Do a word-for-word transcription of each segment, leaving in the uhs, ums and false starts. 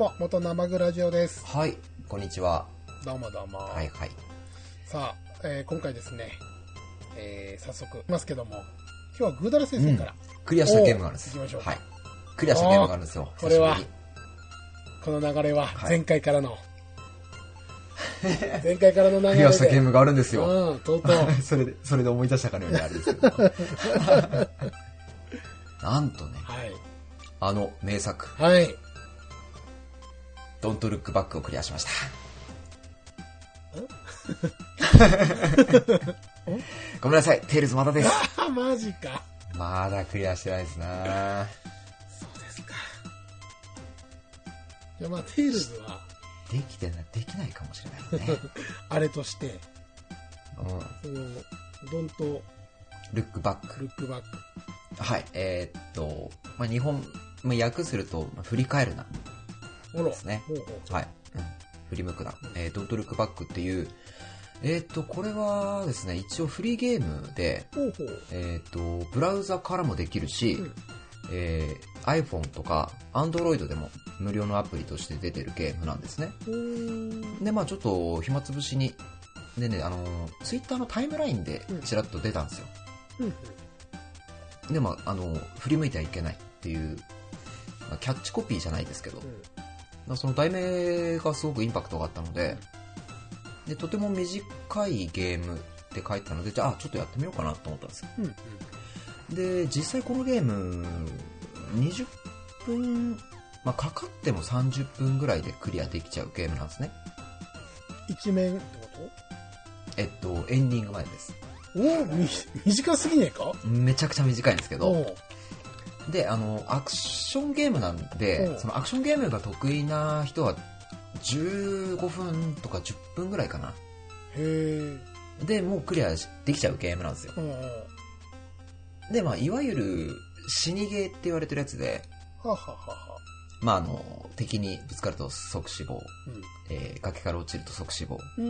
も、元生グラジオです。 はい、こんにちは。 どうもどうも。 はいはい。 さあ、えー、今回ですね、えー、早速いますけども、今日はグーダラ先生から、 うん、クリアしたゲームがあるんです。 行きましょう。 はい。クリアしたゲームがあるんですよ。 これは、この流れは前回からの、はい、前回からの流れで。 クリアしたゲームがあるんですよ。 うん、とうとう。 それで、それで思い出したかのようにあれですけど。なんとね、 はい、 あの名作。 はい。 Don't Look Back をクリアしました。ごめんなさい、テイルズまだです。 あ、マジか。 まだクリアしてないですな。 そうですか。じゃあまあ、テイルズは。 できてない、できないかもしれないね。 あれとして、 うん。 その、Don't Look Back。 Look Back。 はい、えー、っと、まあ、日本、まあ、訳すると、まあ、振り返るな。ですね。 ほうほう、 はい、うん。振り向くな。えー、Don't Look Back っていう、えー、っと、これはですね、一応フリーゲームで、 ほうほう、 えー、っと、ブラウザからもできるし、うん、えー、iPhone とか Android でも無料のアプリとして出てるゲームなんですね。で、まあちょっと暇つぶしに、でね、あの、Twitter のタイムラインでちらっと出たんですよ。うんうん、で、まあ、あの、振り向いてはいけないっていう、まあ、キャッチコピーじゃないですけど、うん、その題名がすごくインパクトがあったので、でとても短いゲームって書いてたので、じゃあちょっとやってみようかなと思ったんですよ。うんうん、で実際このゲームにじゅっぷん、まあ、かかってもさんじゅっぷんぐらいでクリアできちゃうゲームなんですね。 一面ってこと？ えっとエンディング前です。 おお、短すぎねえか？ めちゃくちゃ短いんですけど、であのアクションゲームなんで、そのアクションゲームが得意な人はじゅうごふんとかじゅっぷんぐらいかな。 へー。 でもうクリアできちゃうゲームなんですよ。うんうん、でまあいわゆる死にゲーって言われてるやつで、 はははは、 まああの敵にぶつかると即死亡、うん、えー、崖から落ちると即死亡、うん、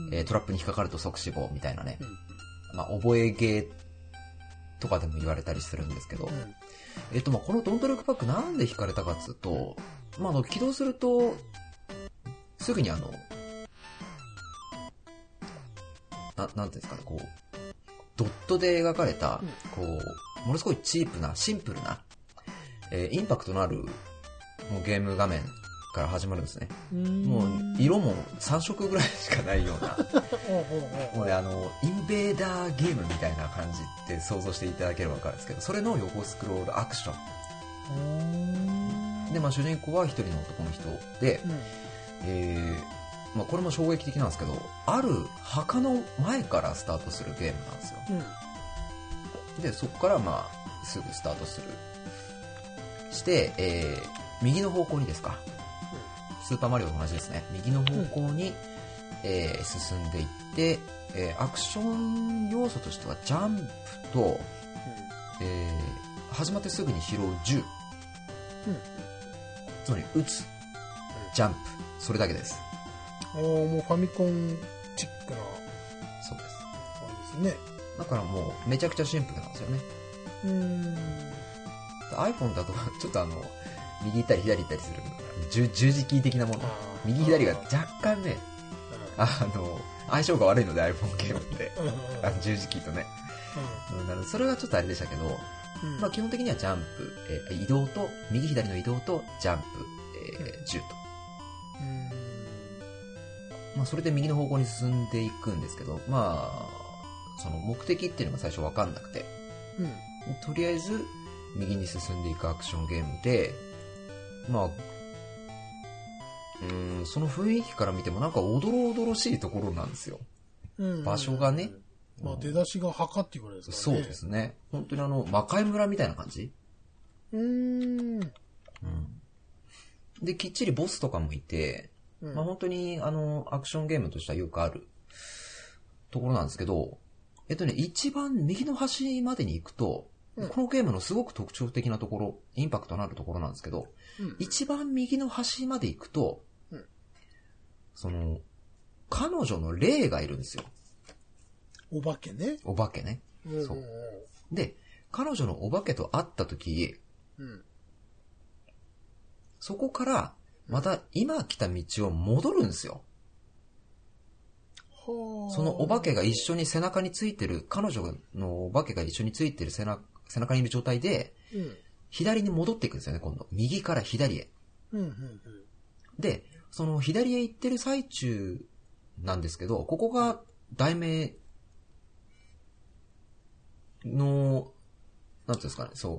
えー、トラップに引っかかると即死亡みたいなね、うん、まあ覚えゲーとかでも言われたりするんですけど、うん、えっとまあこのドントルックバックなんで引かれたかっつうと、まああの起動するとすぐにあの、な、なんていうんですかね、こう、ドットで描かれた、こう、ものすごいチープな、シンプルな、えー、インパクトのある、もうゲーム画面から始まるんですね。もう、色もさん色ぐらいしかないような、もうね、あの、インベーダーゲームみたいな感じって想像していただければわかるんですけど、それの横スクロールアクション。で、まあ主人公は一人の男の人で、うん、えーまあ、これも衝撃的なんですけど、ある墓の前からスタートするゲームなんですよ。うん、でそこからまあすぐスタートするして、えー、右の方向にですか、うん、スーパーマリオと同じですね。右の方向に、うん、えー、進んでいって、えー、アクション要素としてはジャンプと、うん、えー、始まってすぐに拾う銃、うん、つまり撃つ、ジャンプ、それだけです。 ああ、もうファミコンチックな。 そうです。 そうですね。 だからもうめちゃくちゃシンプルなんですよね。うーん。iPhone だとちょっとあの右行ったり左行ったりする十, 十字キー的なもの。右左が若干ね、あの相性が悪いので iPhone ゲームってあの十字キーとね。うん、なのでそれがちょっとあれでしたけど、うん、まあ基本的にはジャンプ、えー、移動と右左の移動とジャンプ、えー、銃と。まあ、それで右の方向に進んでいくんですけど、まあ、その目的っていうのが最初わかんなくて、うん、とりあえず右に進んでいくアクションゲームで、まあ、うーん、その雰囲気から見てもなんかおどろおどろしいところなんですよ。うん、場所がね。 まあ、出だしが墓っていうぐらいですからね。 そうですね。本当にあの、魔界村みたいな感じ。うーん。うん。で、きっちりボスとかもいて、まあ、本当にあのアクションゲームとしてはよくあるところなんですけど、えっとね、一番右の端までに行くと、うん、このゲームのすごく特徴的なところ、インパクトのあるところなんですけど、うん、一番右の端まで行くと、うん、その彼女の霊がいるんですよ。 お化けね。 お化けね。うん、そう。で、彼女のお化けと会った時、うん、そこからまた今来た道を戻るんですよ。 はあ。 そのお化けが一緒に背中についてる、彼女のお化けが一緒についてる背中、背中にいる状態で、 うん。 左に戻っていくんですよね、今度。右から左へ。 うん、うん、うん。 で、その左へ行ってる最中なんですけど、ここが題名の、なんていうんですかね、そう、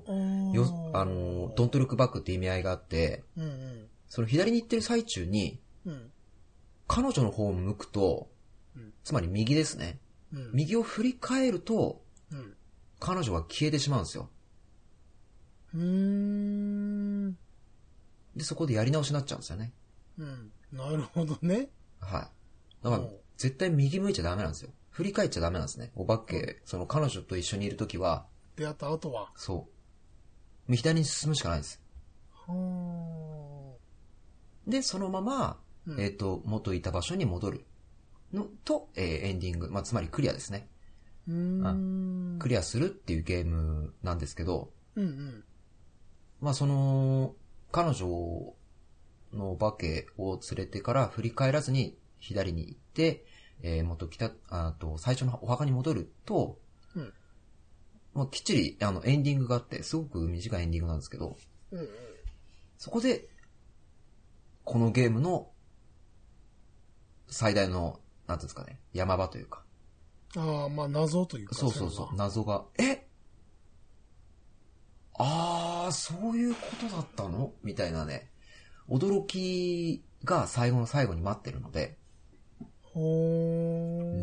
よ、あの、ドントルックバックって意味合いがあって、 うんうん、 その左に行ってる最中に、 うん、 彼女の方を向くと、 うん、 つまり右ですね、うん。右を振り返ると、うん、彼女は消えてしまうんですよ。 うーん。 で、そこでやり直しになっちゃうんですよね。 うん。なるほどね。 はい。だから、絶対右向いちゃダメなんですよ。振り返っちゃダメなんですね。お化け、うん、その彼女と一緒にいるときは。 出会った後は。 そう。左に進むしかないんです。 はー。で、そのまま、うん、えっと、元いた場所に戻るのと、えー、エンディング。まあ、つまりクリアですね。 うーん。 クリアするっていうゲームなんですけど、 うんうん。 まあ、その、彼女のお化けを連れてから振り返らずに左に行って、えー、元来た、あと、最初のお墓に戻ると、うん、まあ、きっちり、あの、エンディングがあって、すごく短いエンディングなんですけど、うんうん、そこで、このゲームの最大の、なんていうんですかね、山場というか。 ああ、まあ、謎というか。 そうそうそう、謎が、えああ、そういうことだったのみたいなね、驚きが最後の最後に待ってるので、 ほー、うん、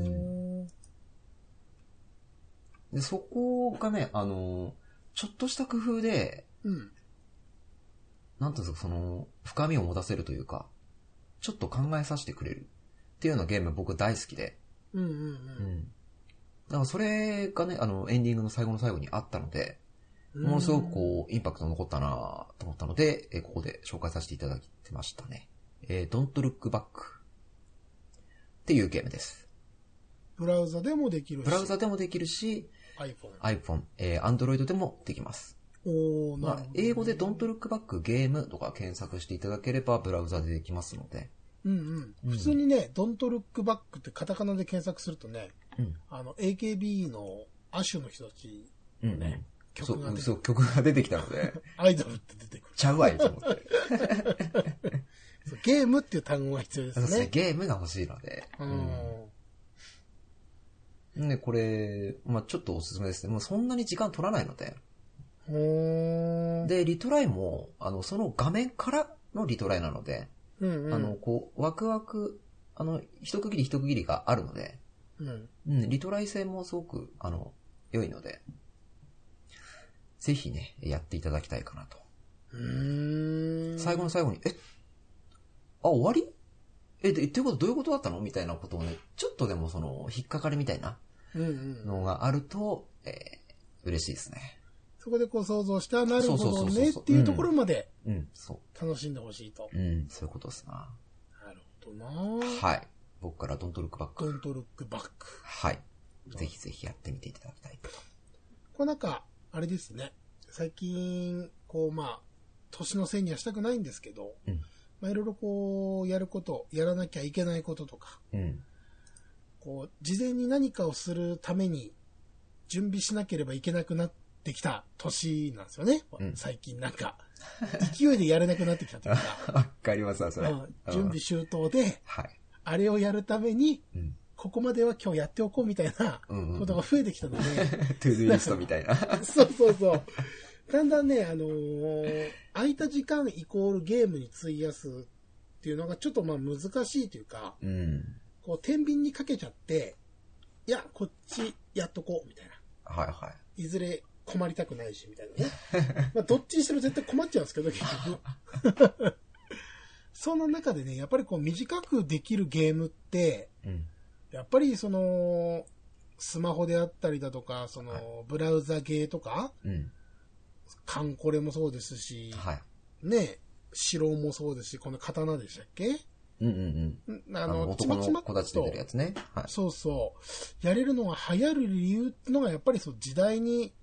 で、そこがね、あの、ちょっとした工夫で、うん、なんていうんですか、その、深みを持たせるというか、ちょっと考えさせてくれるっていうようなゲーム僕大好きで、 うんうんうん。うん、 だからそれがね、あの、エンディングの最後の最後にあったので、ものすごくこう、インパクト残ったなと思ったので、えー、ここで紹介させていただいてましたね。えー、Don't Look Back っていうゲームです。 ブラウザでもできるし。 ブラウザでもできるし、 iPhone、 iPhone、えー、Android でもできます。 おー、なるほど、ね。 まあ、英語で Don't Look Back ゲームとか検索していただければ、ブラウザでできますので。 うんうん。うん、普通にね、Don't Look Back ってカタカナで検索するとね、うん、あの、エーケービー のアシュの人たちのね、うん曲がそう、そう、曲が出てきたので。 アイドルって出てくる。 ちゃうわいと思って。 そうゲームっていう単語が必要ですね。 そうですね。ゲームが欲しいので。うん。で、これ、まあちょっとおすすめですね。もうそんなに時間取らないので。で、リトライも、あの、その画面からのリトライなので、うんうん、あの、こう、ワクワク、あの、一区切り一区切りがあるので、うん、うん、リトライ性もすごく、あの、良いので、ぜひね、やっていただきたいかなと。うーん、最後の最後に、えあ、終わりえ、で、っていうことどういうことだったのみたいなことをね、ちょっとでもその、引っかかりみたいなのがあると、うんうん、えー、嬉しいですね。 そこでこう想像して、なるほどねっていうところまで、うん、楽しんでほしいと。 うん、そういうことですな。 なるほどな。 はい。僕からドントルックバック。 ドントルックバック。 はい。ぜひぜひやってみていただきたいと。 これなんか、あれですね。最近、こう、まあ、年のせいにはしたくないんですけど、うん、まあ、いろいろこう、やること、やらなきゃいけないこととか、うん、こう、事前に何かをするために、準備しなければいけなくなってきた年なんですよね。うん、最近なんか、勢いでやれなくなってきたというか。 わかりますわ、それ。うん、 準備周到で、はい、あれをやるために、うんここまでは今日やっておこうみたいなことが増えてきたので。 トゥードゥリストみたいな。 そうそうそう。だんだんね、あのー、空いた時間イコールゲームに費やすっていうのがちょっとまあ難しいというか、うん、こう天秤にかけちゃって、いや、こっちやっとこうみたいな。 はいはい。 いずれ困りたくないしみたいなね。まあどっちにしろ絶対困っちゃうんですけど、結局。その中でね、やっぱりこう短くできるゲームって、うんやっぱりそのスマホであったりだとかそのブラウザゲーとか、うん、カンコレもそうですし、はい、ね城もそうですしこの刀でしたっけ？うんうんうん。あのちまちまっと男の子たち出てるやつね、 はい。そうそうやれるのが流行る理由っていうのがやっぱりそう時代に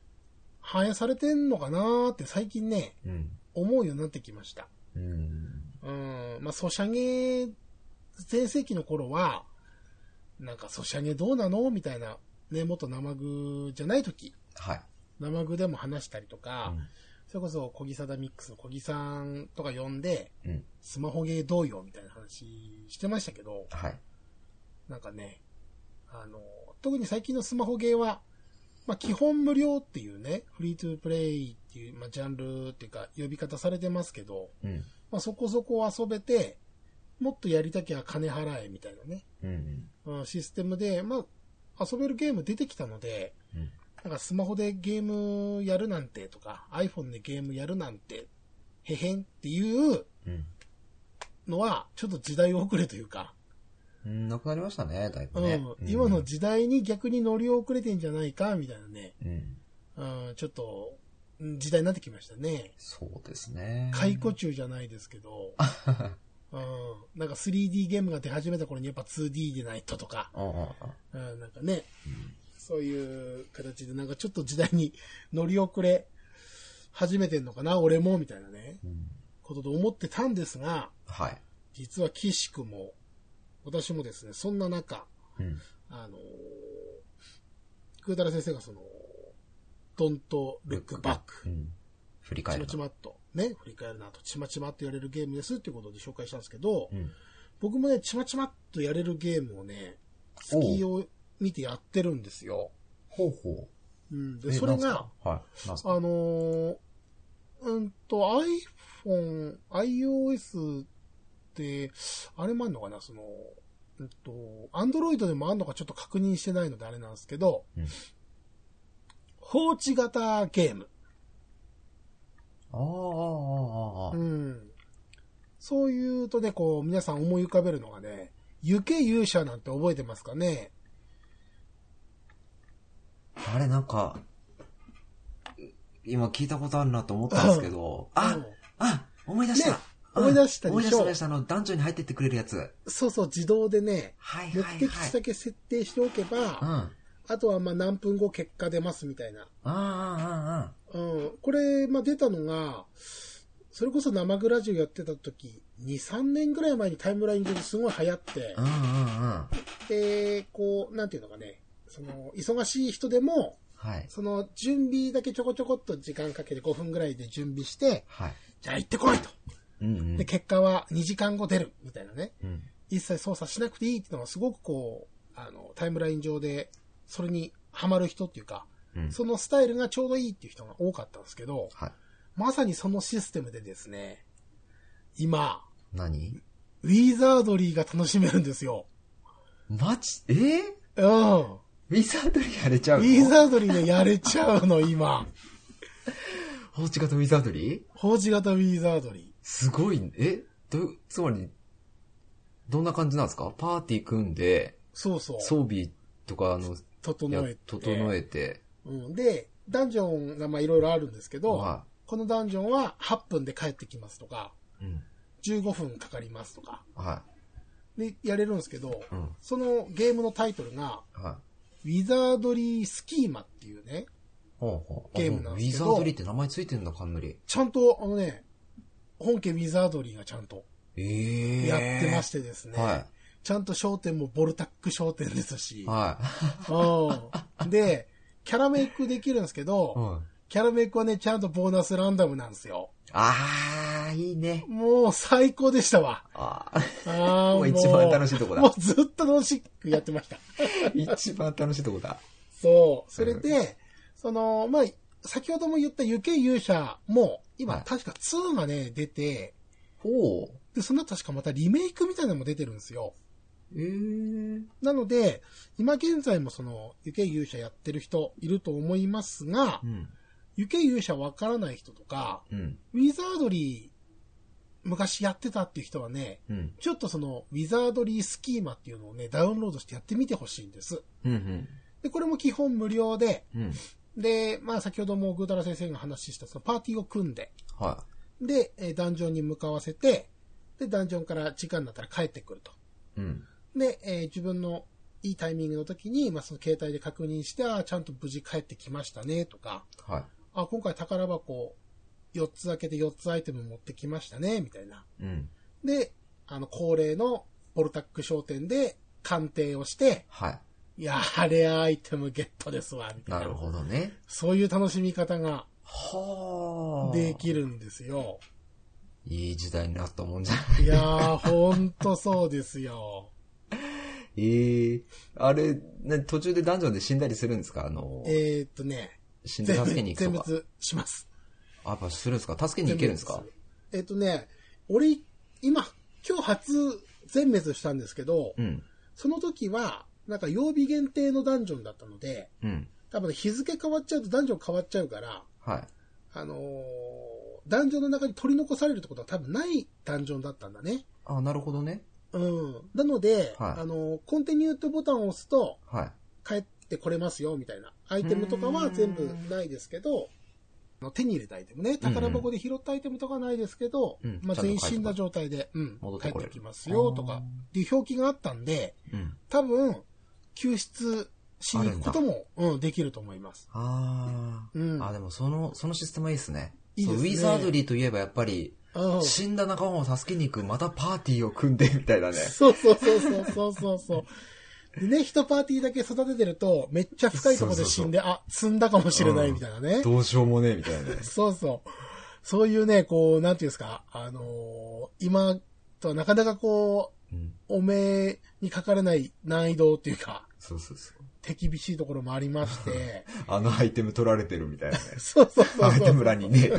反映されてんのかなーって最近ね、うん、思うようになってきました。うんうん、まあ、ソシャゲ、全盛期の頃は、なんかソシャゲどうなのみたいな、ね、元生具じゃない時。 はい。 生具でも話したりとか、 うん、 それこそ小木貞ミックスの小木さんとか呼んで、 うん、 スマホゲーどうよみたいな話してましたけど、 はい。 なんかね、あの、特に最近のスマホゲーは、まあ、基本無料っていうね、フリートゥープレイっていう、まあ、ジャンルっていうか呼び方されてますけど、 うん、 まあ、そこそこ遊べて、もっとやりたきゃ金払えみたいなね、 うんうん、システムで、まあ、遊べるゲーム出てきたので、 うん、 なんかスマホでゲームやるなんてとか、iPhone でゲームやるなんて、へへんっていうのは、ちょっと時代遅れというか、 うん、なくなりましたね、だいぶね。 うん、今の時代に逆に乗り遅れてんじゃないか、みたいなね、 うん、 うん、ちょっと、時代になってきましたね。 そうですね。 解雇中じゃないですけど、うん、なんか スリーディー ゲームが出始めた頃にやっぱ ツーディー でないととか、うん、なんかね、うん、そういう形でなんかちょっと時代に乗り遅れ始めてんのかな、俺も、みたいなね、うん、ことで思ってたんですが、 はい。 実は岸くも、私もですね、そんな中、 うん、 あの、グータラ先生がその、Don't Look Back、うん、 振り返るちまちまっと、ね、振り返るなと、ちまちまっとやれるゲームですっていうことで紹介したんですけど、 うん、 僕もね、ちまちまっとやれるゲームをね、好きを見てやってるんですよ。 ほうほう。うん、で、それが、 はい、 あのー、うんと、iPhone、iOS って、あれもあんのかな、その、うんと、Android でもあんのかちょっと確認してないのであれなんですけど、うん、放置型ゲーム。 ああ、ああ、ああ。 うん。そういうとね、こう、皆さん思い浮かべるのがね、行け勇者なんて覚えてますかね？ あれ、なんか、今聞いたことあるなと思ったんですけど、あ、うん、あ、思い出した、ね、 思い出したでしょ。 思い出した思い出した、あの、ダンジョンに入ってってくれるやつ。 そうそう、自動でね、 はいはいはい、 目的地だけ設定しておけば、 うん、 あとはまあ何分後結果出ますみたいな。 ああ、ああ、 うん。これ、まあ出たのが、それこそ生グラジオやってた時、に、さんねんぐらい前にタイムライン上ですごい流行って、 うんうんうん、 で、こう、なんていうのかね、その、忙しい人でも、 はい、 その、準備だけちょこちょこっと時間かけてごふんぐらいで準備して、 はい、 じゃあ行ってこいと。 うんうん、 で、結果はにじかんご出る、みたいなね。 うん、 一切操作しなくていいっていうのがすごくこう、あの、タイムライン上で、それにハマる人っていうか、うん、そのスタイルがちょうどいいっていう人が多かったんですけど、 はい、 まさにそのシステムでですね、今、 何？ ウィザードリーが楽しめるんですよ。 マジ？えー、 うん。 ウィザードリーやれちゃうの？ ウィザードリーね、やれちゃうの、今。 放置型ウィザードリー？ 放置型ウィザードリー。 すごい、えど、つまり、どんな感じなんですか？パーティー組んで、 そうそう。 装備とか、あの、 整えて。 整えて。 うん。で、ダンジョンがまあいろいろあるんですけど、はい、このダンジョンははっぷんで帰ってきますとか、 うん、 じゅうごふんかかりますとか、 はい、 で、やれるんですけど、 うん、 そのゲームのタイトルが、 はい、 ウィザードリースキーマっていうね、 ほうほう、 ゲームなんですけど、 ウィザードリーって名前ついてんだ、冠。 ちゃんと、あのね、本家ウィザードリーがちゃんと、 えー、 やってましてですね、 はい、 ちゃんと商店もボルタック商店ですし、 はい、 うん、で、キャラメイクできるんですけど、うん、キャラメイクはね、ちゃんとボーナスランダムなんですよ。 あー、いいね。 もう最高でしたわ。 ああもう一番楽しいとこだ。 もうずっと楽しくやってました。 一番楽しいとこだ。 そう。それで、うん、その、まあ、先ほども言った行け勇者も、今、はい、確かツーがね、出て、 ほう。 で、その後確かまたリメイクみたいなのも出てるんですよ。 へー。 なので、今現在もその、行け勇者やってる人いると思いますが、うん、行け勇者わからない人とか、うん、ウィザードリー昔やってたっていう人はね、うん、ちょっとそのウィザードリースキーマっていうのをね、ダウンロードしてやってみてほしいんです。 うんうん、 で、これも基本無料で、 うん、 で、まあ先ほどもグータラ先生が話したそのパーティーを組んで、 はい、 で、ダンジョンに向かわせて、で、ダンジョンから時間になったら帰ってくると。 うん、 で、えー、自分のいいタイミングの時に、まあその携帯で確認して、ああ、ちゃんと無事帰ってきましたね、とか、 はい、 あ、今回宝箱よっつ開けてよっつアイテム持ってきましたね、みたいな。 うん、 で、あの、恒例のボルタック商店で鑑定をして、 はい。 いやー、レアアイテムゲットですわ、みたいな。 なるほどね。 そういう楽しみ方が、 はできるんですよ。 いい時代になったもんじゃない。 いやー、ほんとそうですよ。 ええー、あれ、ね、途中でダンジョンで死んだりするんですか？あの、 えー、っとね、 死んで助けに行くとか。 全滅します。 あ、やっぱするんですか？助けに行けるんですか？ えー、っとね、俺、今、今日初全滅したんですけど、 うん、 その時は、なんか曜日限定のダンジョンだったので、 うん、 多分日付変わっちゃうとダンジョン変わっちゃうから、 はい。 あのー、ダンジョンの中に取り残されるってことは多分ないダンジョンだったんだね。 あ、なるほどね。 うん。なので、はい、あの、コンティニューとボタンを押すと、はい、帰ってこれますよ、みたいな。アイテムとかは全部ないですけど、手に入れたアイテムね。宝箱で拾ったアイテムとかはないですけど、うんうん、まあ、全員死んだ状態で、うん、帰ってきますよ、とか、っていう表記があったんで、うん、多分、救出しに行くことも、うん、できると思います。 ああ、うん。あ、でもその、そのシステムはいいですね。 いいですね。 ウィザードリーといえばやっぱり、死んだ仲間を助けに行く、またパーティーを組んで、みたいなね。 そうそうそうそうそうそうそう。でね、一パーティーだけ育ててると、めっちゃ深いところで死んで、そうそうそう、あ、積んだかもしれないみたいなね。 うん、どうしようもねえ、みたいなね。 そうそう。そういうね、こう、なんていうんですか、あのー、今とはなかなかこう、うん、お目にかかれない難易度っていうか、 そうそうそう。 手厳しいところもありまして。 あのアイテム取られてるみたいなね。 そうそうそうそう。 アイテム欄にね。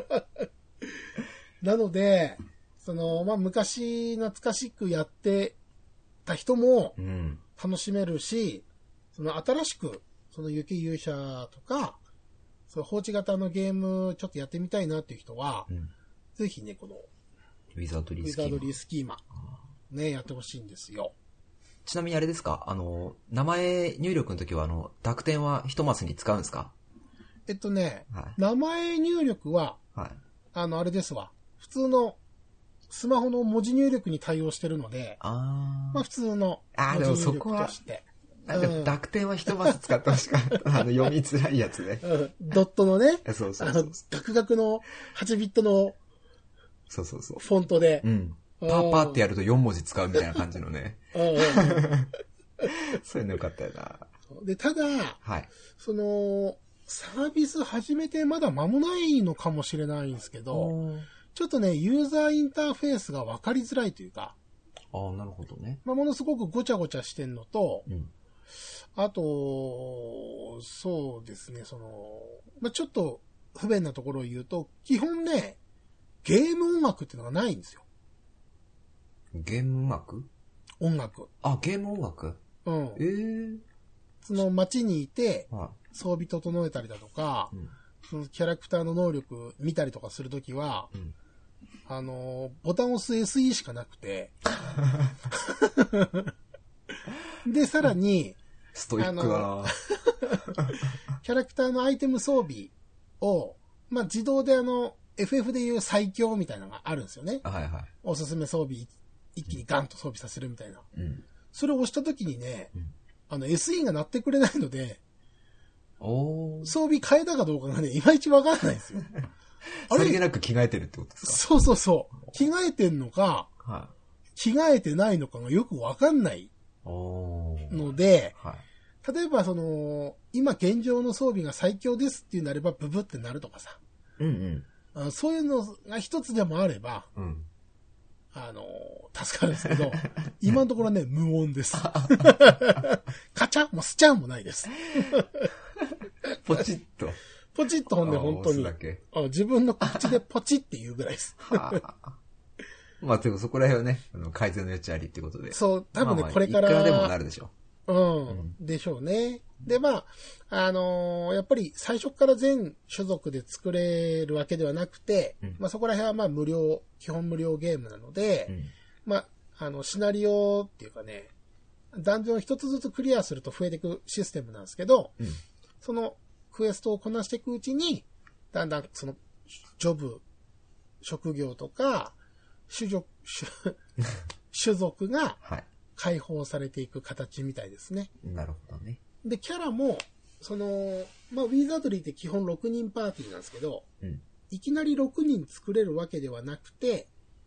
なので、その、まあ、昔懐かしくやってた人も楽しめるし、うん、その新しく、その雪勇者とか、その放置型のゲームちょっとやってみたいなっていう人は、うん、ぜひね、この、 ウィザードリースキーマ。 ウィザードリースキーマ。ね、やってほしいんですよ。 ちなみにあれですか？あの、名前入力の時は、あの、濁点は一マスに使うんですか？ えっとね、はい、名前入力は、はい、あの、あれですわ。普通のスマホの文字入力に対応してるので、あまあ普通の文字入力として。 あ、でも濁点は一マス使ってほしかった。あの、読みづらいやつね。 うん、ドットのね、 そうそうそう。 あの、ガクガクのはちビットの、 そうそうそう。 フォントで。 うん。パーパーってやるとよん文字使うみたいな感じのね。そういうのよかったよな。 で、ただ、はい、その、サービス始めてまだ間もないのかもしれないんですけど、ちょっとね、ユーザーインターフェースが分かりづらいというか、 ああ、なるほどね。 まあ、ものすごくごちゃごちゃしてんのと、うん、あと、そうですね、その、まあ、ちょっと不便なところを言うと、基本ね、ゲーム音楽っていうのがないんですよ。 ゲーム音楽？ 音楽。 あ、ゲーム音楽？うん。ええー。 その街にいて、装備整えたりだとか、うん、そのキャラクターの能力見たりとかするときは、うん、あの、ボタンを押す エスイー しかなくて、で、さらに、 ストイックだなキャラクターのアイテム装備を、まあ、自動であの、エフエフ でいう最強みたいなのがあるんですよね。 はいはい。 おすすめ装備、一気にガンと装備させるみたいな。うん、それを押したときにね、うん、あの エスイー が鳴ってくれないので、お装備変えたかどうかがね、いまいちわからないんですよ。 あれさりげなく着替えてるってことですか？ そうそうそう。着替えてんのか、はい、着替えてないのかがよくわかんないので、はい、例えばその、今現状の装備が最強ですっていうなればブブってなるとかさ。うんうん、そういうのが一つでもあれば、うん、あの、助かるんですけど、今のところはね、無音です。カチャもうスチャンもないです。 ポチッと。 ポチッとほんで本当に。あ自分の口でポチって言うぐらいです。 まあ、でもそこら辺はね、あの改善の余地ありってことで。 そう、多分ね、まあまあこれから。 いくらでもなるでしょう。うん、うん、でしょうね。で、まあ、あのー、やっぱり最初から全種族で作れるわけではなくて、うん、まあそこら辺はまあ無料、基本無料ゲームなので、うん、まあ、あの、シナリオっていうかね、ダンジョン一つずつクリアすると増えていくシステムなんですけど、うん、そのクエストをこなしていくうちに、だんだんその、ジョブ、職業とか、種族、種族が、はい解放されていく形みたいですね。 なるほどね。 で、キャラも、その、まあ、ウィザードリーって基本ろくにんパーティーなんですけど、うん、いきなりろくにん作れるわけではなくて、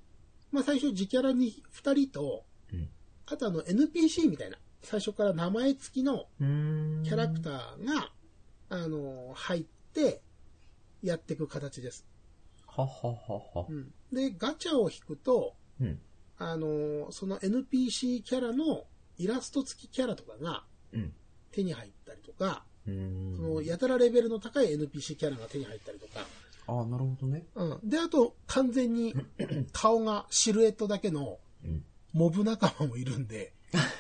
まあ最初自キャラにふたりと、うん、あとあの エヌピーシー みたいな、最初から名前付きのキャラクターが、あの、入ってやっていく形です。 はははは、 うん。で、ガチャを引くと、 うん、 あの、その エヌピーシー キャラのイラスト付きキャラとかが手に入ったりとか、うん、そのやたらレベルの高い エヌピーシー キャラが手に入ったりとか。 ああ、なるほどね。 うん。で、あと、完全に顔がシルエットだけのモブ仲間もいるんで、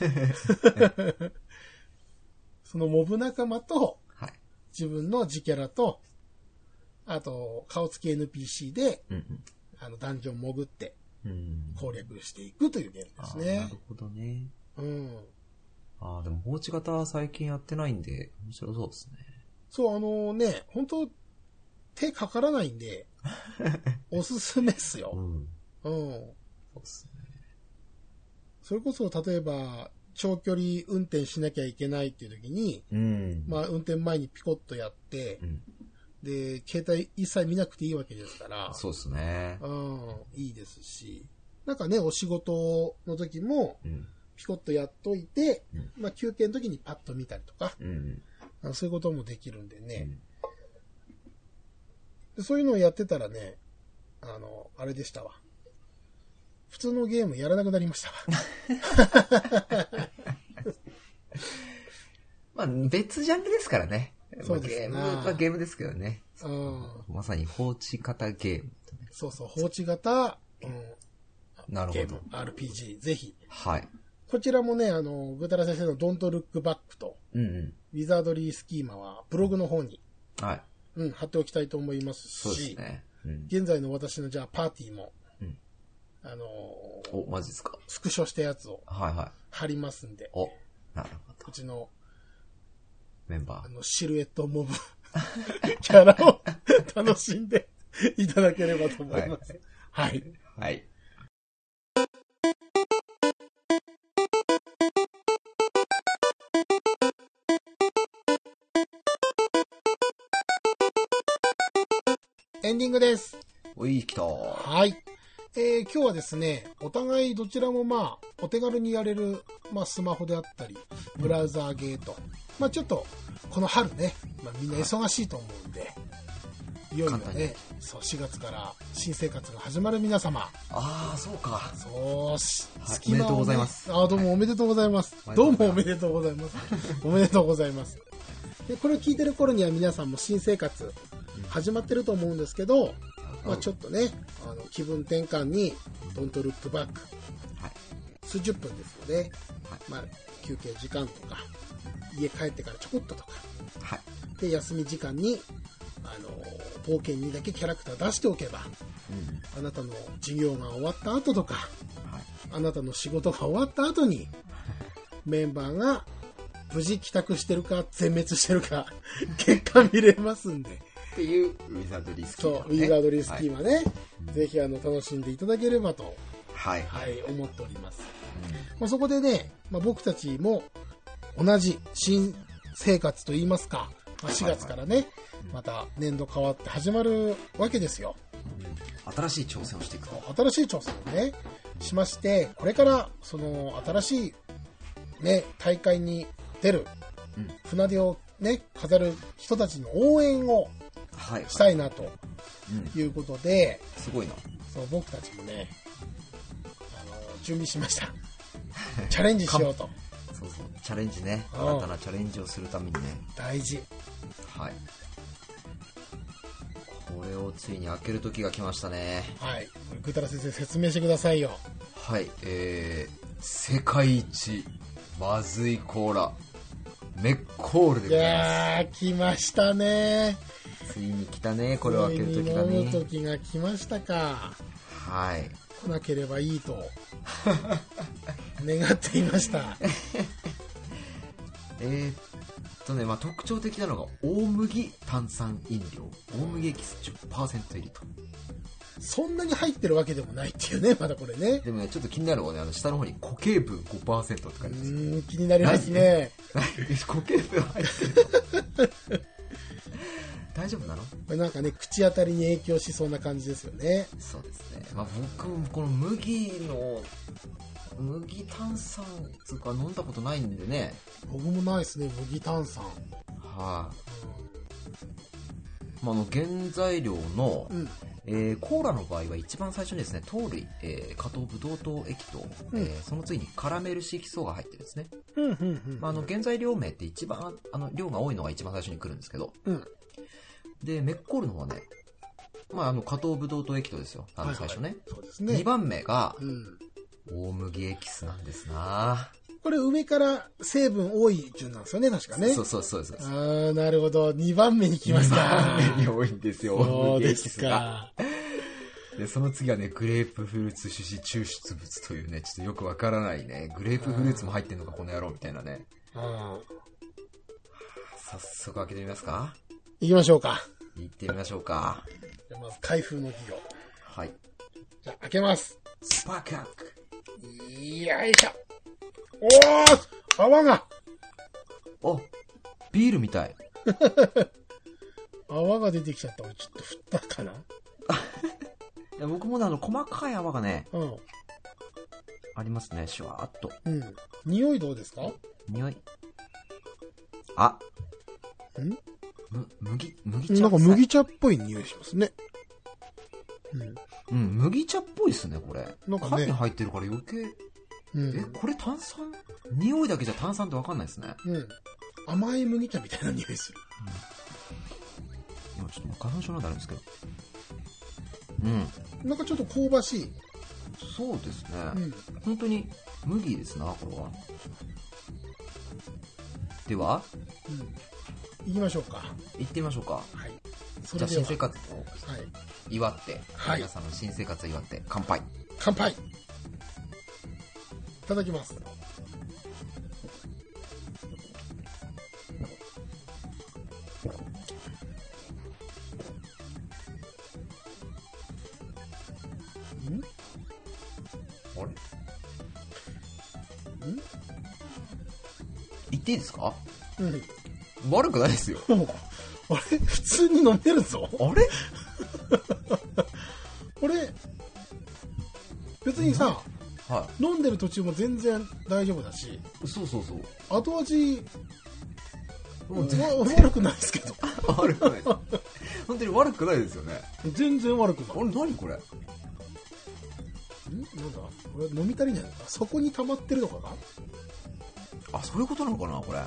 そのモブ仲間と、自分の自キャラと、あと、顔付き エヌピーシー で、うんうん、あの、ダンジョン潜って、攻略していくというゲームですね。 なるほどね。 うん。 ああ、でも、放置型最近やってないんで、面白そうですね。 そう、あのね、本当手かからないんで、おすすめっすよ。うん。うん。 そうですね。 それこそ、例えば、長距離運転しなきゃいけないっていう時に、うん、まあ、運転前にピコッとやって、うん、で、携帯一切見なくていいわけですから。 そうですね。 うん、いいですし。なんかね、お仕事の時も、ピコッとやっといて、うん、まあ、休憩の時にパッと見たりとか、うん、そういうこともできるんでね、うんで。そういうのをやってたらね、あの、あれでしたわ。普通のゲームやらなくなりましたわ。 まあ、別ジャンルですからね。そうですね。ゲームはゲームですけどね。うん、まさに放置型ゲーム、ね。 そうそう、放置型、うん、 なるほど。ゲーム、 アールピージー、ぜひ。 はい。 こちらもね、あの、ぐーたら先生の Don't Look Back と、うんうん、ウィザードリースキーマはブログの方に、はい。うん、貼っておきたいと思いますし、 そうですね。 うん、現在の私のじゃあパーティーも、うん、あのー、 お、マジですか。 スクショしたやつを、 はいはい。 貼りますんで、 お、なるほど。 うちの、 メンバー。 あの、シルエットモブキャラを楽しんでいただければと思います。はい。 はい。はい、 エンディングです。 おい、来た。 はい。えー、今日はですね、お互いどちらもまあ、お手軽にやれる、まあ、スマホであったり、ブラウザーゲート。まあ、ちょっと、この春ね、まあ、みんな忙しいと思うんで、いよいよね、そう、しがつから新生活が始まる皆様。 ああ、そうか。 そうし、 隙間を、ね、おめでとうございます。 ああ、どうもおめでとうございます。はい、どうもおめでとうございます。おめでとうございます。で、これを聞いてる頃には皆さんも新生活始まってると思うんですけど、まあ、ちょっとね、あの気分転換にDon't Look Back、はい、数十分ですので、はい、まあ、休憩時間とか家帰ってからちょこっととか、はい、で休み時間にあの冒険にだけキャラクター出しておけば、うん、あなたの授業が終わった後とか、はい、あなたの仕事が終わった後にメンバーが無事帰宅してるか全滅してるか結果見れますんでっていうウィザードリースキーマ、ね、 そう、ウィザードリースキーマね、はい、ぜひあの楽しんでいただければと、 はい、 はい、思っております。うん、まあ、そこでね、まあ、僕たちも同じ新生活といいますか、まあ、しがつからね、はいはいはい、また年度変わって始まるわけですよ。 うん、新しい挑戦をしていくと。 新しい挑戦をね、しまして、これからその新しいね大会に出る、うん、船出をね飾る人たちの応援をしたいなということで、はいはい、うん、 すごいな。 そう、僕たちもね、あの準備しました。チャレンジしようと。 そうそう、チャレンジね、新たなチャレンジをするためにね、 大事。 はい。これをついに開ける時が来ましたね。 はい。ぐーたら先生説明してくださいよ。 はい、えー、世界一まずいコーラメッコールでございます。いやー、来ましたね。 ついに来たね、これを開ける時がね。 飲む時が来ましたか。 はい。 来なければいいと願っていました。 えーっとね、まあ、特徴的なのが大麦炭酸飲料、大麦エキス じゅっパーセント 入りと。 そんなに入ってるわけでもないっていうね、まだこれね。 でもね、ちょっと気になるのがね、あの下の方に固形分 ごパーセント って書いてます。 うーん、気になりますね。 固形分入ってるの大丈夫なの？これなんかね、口当たりに影響しそうな感じですよね。 そうですね。まあ僕もこの麦の、麦炭酸つうか飲んだことないんでね。 僕もないですね、麦炭酸。 はい、あ、まあ、あの原材料の、うん、えー、コーラの場合は一番最初にですね、糖類、えー、加糖ブドウ糖液糖、うん、えー、その次にカラメル色素が入ってるんですね。 うんうんうんまあ、あの原材料名って一番あの量が多いのが一番最初に来るんですけど、 うん、 でメッコールの方はね、まあ、あの加糖ブドウ糖液糖ですよ、あの最初ね、はいはい、 そうですね。 にばんめが、 うん、 大麦エキスなんですな。 これ上から成分多い順なんですよね、確かね。 そうそうそうそう。 ああ、なるほど。にばんめに来ました。にばんめに多いんですよ、 大麦エキスが。 で、その次はね、グレープフルーツ種子抽出物というね、ちょっとよくわからないね、グレープフルーツも入ってんのか、この野郎みたいなね。 あ早速開けてみますか？ 行きましょうか。 行ってみましょうか。 じゃあまず開封の儀を。 はい。 じゃあ開けます。 スパークアック。 よいしょ。おー！泡が！ お、ビールみたい。 泡が出てきちゃった。俺ちょっと振ったかな。 いや僕もね、あの細かい泡がね、 うん、 ありますね、シュワーっと。 うん。匂いどうですか？ 匂い。あ。 ん？ む、麦、麦茶。 なんか麦茶っぽい匂いしますね。 うん。うん、麦茶っぽいですね、これ。 なんかね。 缶に入ってるから余計。うん、え、これ炭酸？匂いだけじゃ炭酸ってわかんないですね。 うん。甘い麦茶みたいな匂いする。 うん、今ちょっと花粉症なんてあるんですけど。うん。 なんかちょっと香ばしい。 そうですね。 うん、 本当に麦ですな、これは。では、 うん、行きましょうか。 行ってみましょうか。 はい。 それではじゃあ新生活を祝って、 はい、 皆さんの新生活を祝って乾杯。 乾杯。いただきます。ん？ あれ？ ん？ 言っていいですか？ うん。 悪くないですよ。 あれ？普通に飲めるぞ。 あれ？ これ、別にさ、 はい、 飲んでる途中も全然大丈夫だし。 そうそうそう。 後味、 もう全然悪くないですけど。 悪くない。本当に悪くないですよね。 全然悪くない。 あれ何これ？ん？ なんだ？これ飲み足りないのか？そこに溜まってるのかな？ あ、そういうことなのかなこれ。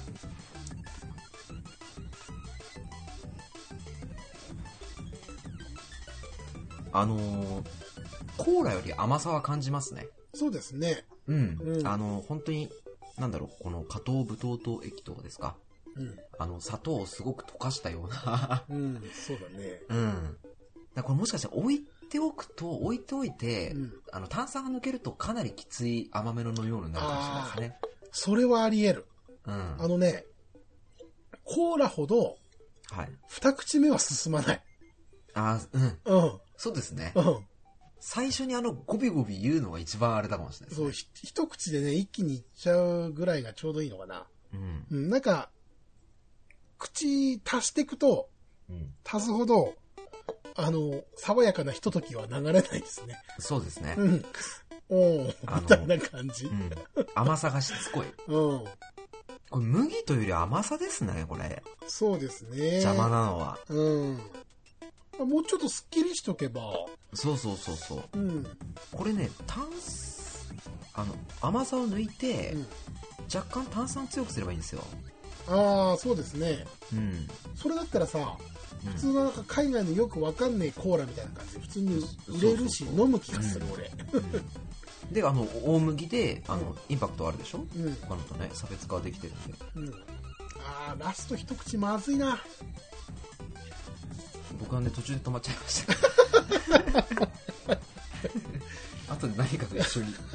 あのー、コーラより甘さは感じますね。 そうですね。 うん。うん、あのー、本当に、なんだろう、この加糖ブドウ糖液糖ですか。 うん。 あの、砂糖をすごく溶かしたような。 うん、そうだね。 うん。だこれもしかして置いておくと、置いておいて、うん、あの、炭酸が抜けるとかなりきつい甘めの飲み物になるかもしれないですね。 それはあり得る。 うん。 あのね、コーラほど、 はい。 二口目は進まない。 ああ、うん。 うん。 そうですね。 うん。 最初にあのゴビゴビ言うのが一番あれだかもしれないですね。 そう、一口でね、一気にいっちゃうぐらいがちょうどいいのかな。 うん。 うん、なんか、口足していくと、 うん、 足すほど、あの、爽やかなひとときは流れないですね。 そうですね。 うん。おー、みたいな感じ。 うん。甘さがしつこい。 うん。 これ麦というより甘さですね、これ。 そうですね。 邪魔なのは。 うん。もうちょっとスッキリしとけば。 そうそうそうそう。 うん。 これね、炭あの甘さを抜いて、うん、若干炭酸強くすればいいんですよ。 ああ、そうですね。 うん。 それだったらさ、うん、普通のなんか海外のよくわかんないコーラみたいな感じで普通に売れるし、そうそうそう飲む気がする、うん、俺。 うん、で、あの大麦であの、うん、インパクトあるでしょ。うん。他のとね差別化できてるんで。 うん。ああ、ラスト一口まずいな。 僕はね途中で止まっちゃいました。後で何かと一緒に。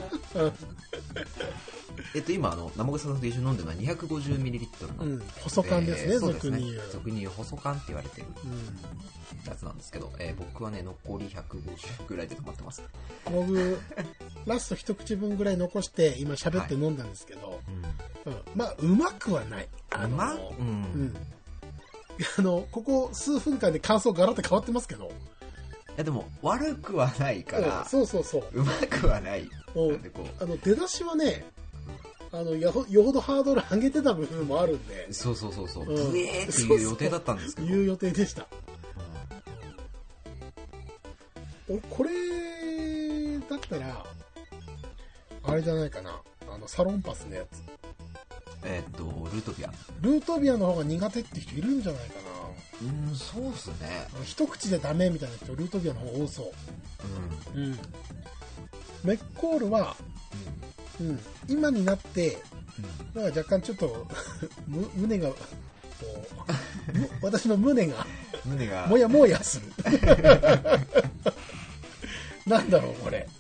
えっと今あの生臭さんと一緒に飲んでるのは にひゃくごじゅうミリリットル の、 うん、細缶ですね、えー、俗に言う俗に言う細缶って言われてるやつなんですけど、えー、僕はね残りひゃくごじゅうぐらいで止まってます。 僕ラスト一口分ぐらい残して今喋って飲んだんですけど、はい、うんうん、まあうまくはない。 あのー、うま、うん、うん、 あの、ここ数分間で感想ガラッと変わってますけど。いやでも、悪くはないから、 うん、そうそうそう。 うまくはない。 なんでこうあの、出だしはね、あの、よほどハードル上げてた部分もあるんで。 そうそうそうそう。ブエーっていう予定だったんですけど。 そうそういう予定でした。うん、これ、だったら、あれじゃないかな。あの、サロンパスのやつ。 えっと、ルートビア。 ルートビアの方が苦手って人いるんじゃないかな。うん、そうっすね。 一口でダメみたいな人、ルートビアの方が多そう。うん。うん。メッコールは、うん、うん、今になって、うん、なんか若干ちょっと、胸が、こう、私の胸が、 胸が、 もやもやする。なんだろう、これ。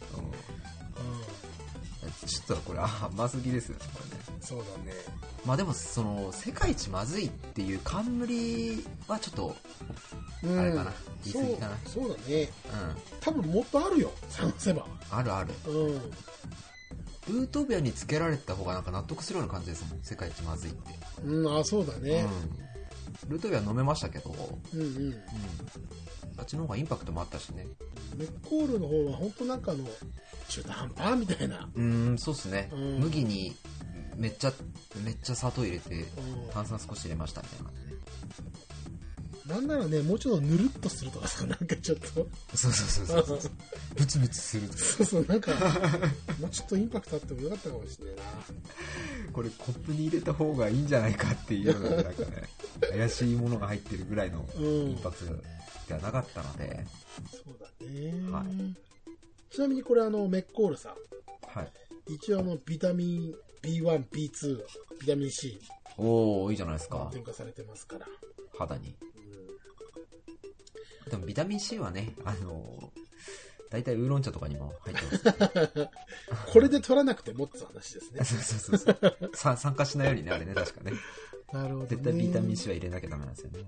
ちょっとこれ甘すぎですよね、これね。 そうだね。 まあでも、その、世界一まずいっていう冠はちょっと、うん、あれかな。言い過ぎかな。 そう、そうだね。うん。多分もっとあるよ、探せば。 あるある。 うん。 ルートビアにつけられた方がなんか納得するような感じですもん、世界一まずいって。 うん、あ、そうだね。 うん。ルートビア飲めましたけど、 うんうん。うん。 あっちの方がインパクトもあったしね。 メッコールの方は本当なんかあの、中途半端みたいな。 うん、そうっすね。うん、麦にめっちゃ、めっちゃ砂糖入れて、炭酸少し入れましたみたいな感じね。 なんならね、もうちょっとぬるっとするとかさ、なんかちょっと。 そうそうそうそうそう。ブツブツするとか。 そうそう、なんか、もうちょっとインパクトあってもよかったかもしれないな。 これコップに入れた方がいいんじゃないかっていうような、なんかね、怪しいものが入ってるぐらいのインパクトではなかったので。 そうだね。 はい。 ちなみにこれあの、メッコールさ。 はい。 一応あの、ビタミン ビーワン、ビーツー、ビタミン C。 おー、いいじゃないですか。 添加されてますから。 肌に。でもビタミン C はね、あのー、大体ウーロン茶とかにも入ってます、ね。 これで取らなくてもって話ですね。 そうそうそうそうさ。酸化しないようにね、あれね、確かね。 なるほど、ね。 絶対ビタミン C は入れなきゃダメなんですよね。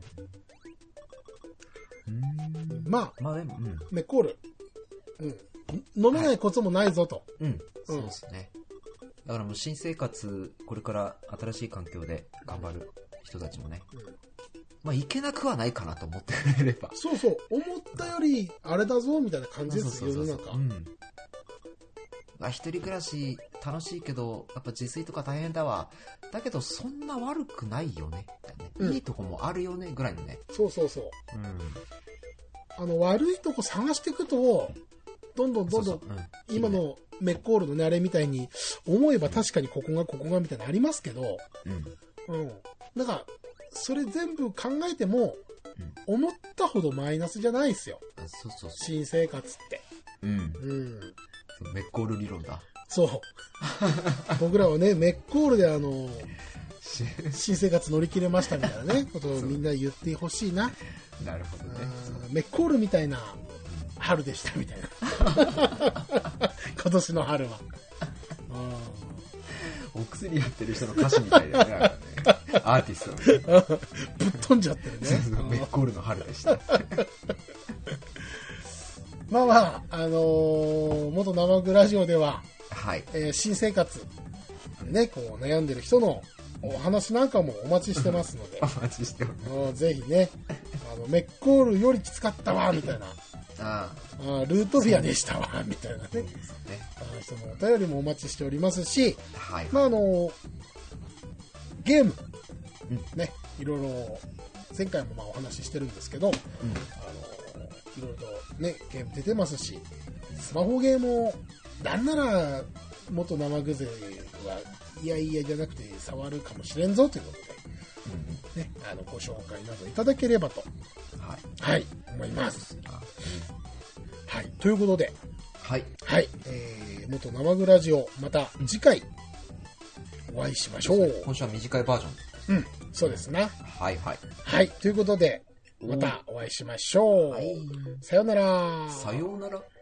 うーんまあ、 まあでも、うん、 メッコール。うん。飲めないコツもないぞと。はい、 うん。そうですね。だからもう新生活、これから新しい環境で頑張る人たちもね。うん、まあ、いけなくはないかなと思ってくれれば。 そうそう。思ったより、あれだぞ、みたいな感じですよ、世の中。うん。 まあ、一人暮らし楽しいけど、やっぱ自炊とか大変だわ。だけど、そんな悪くないよね。うん、いいとこもあるよね、ぐらいのね。 そうそうそう。うん。あの、悪いとこ探していくと、どんどんどんどん、今のメッコールのね、あれみたいに、思えば確かにここがここがみたいなのありますけど、うん。うん。なんか、それ全部考えても、うん、思ったほどマイナスじゃないですよ。 そうそうそう。 新生活って。 うん。うん。メッコール理論だ。 そう。僕らはね、メッコールであの、新生活乗り切れましたみたいなね、ことをみんな言ってほしいな。 なるほどね。 メッコールみたいな春でしたみたいな。今年の春は。 お薬やってる人の歌詞みたいだよね、ねアーティストの、ね、 ぶっ飛んじゃってるね。 メッコールの春でした。 まあまあ、あのー、元生グラジオでは、 はいえー、新生活でね、こう悩んでる人のお話なんかもお待ちしてますので、 お待ちしております。 ぜひね、あのメッコールよりきつかったわみたいな。ああルートビアでしたわみたいなね。そうですね。あそのお便りもお待ちしておりますし、 はい、 まああのゲーム、うん、ねいろいろ前回もまあお話ししてるんですけど、うん、あのいろいろとねゲーム出てますし、スマホゲームをなんなら元生グゼはいやいやじゃなくて触るかもしれんぞということで、うん、ねあのご紹介などいただければと。はい、はい、思います。うん、はい、ということで、 はい、 はい、えー、元生グラジオ、また次回お会いしましょう。 今週は短いバージョン。 うん、そうですね。 はいはい。 はい、ということで、またお会いしましょう。はい、さようなら。 さようなら。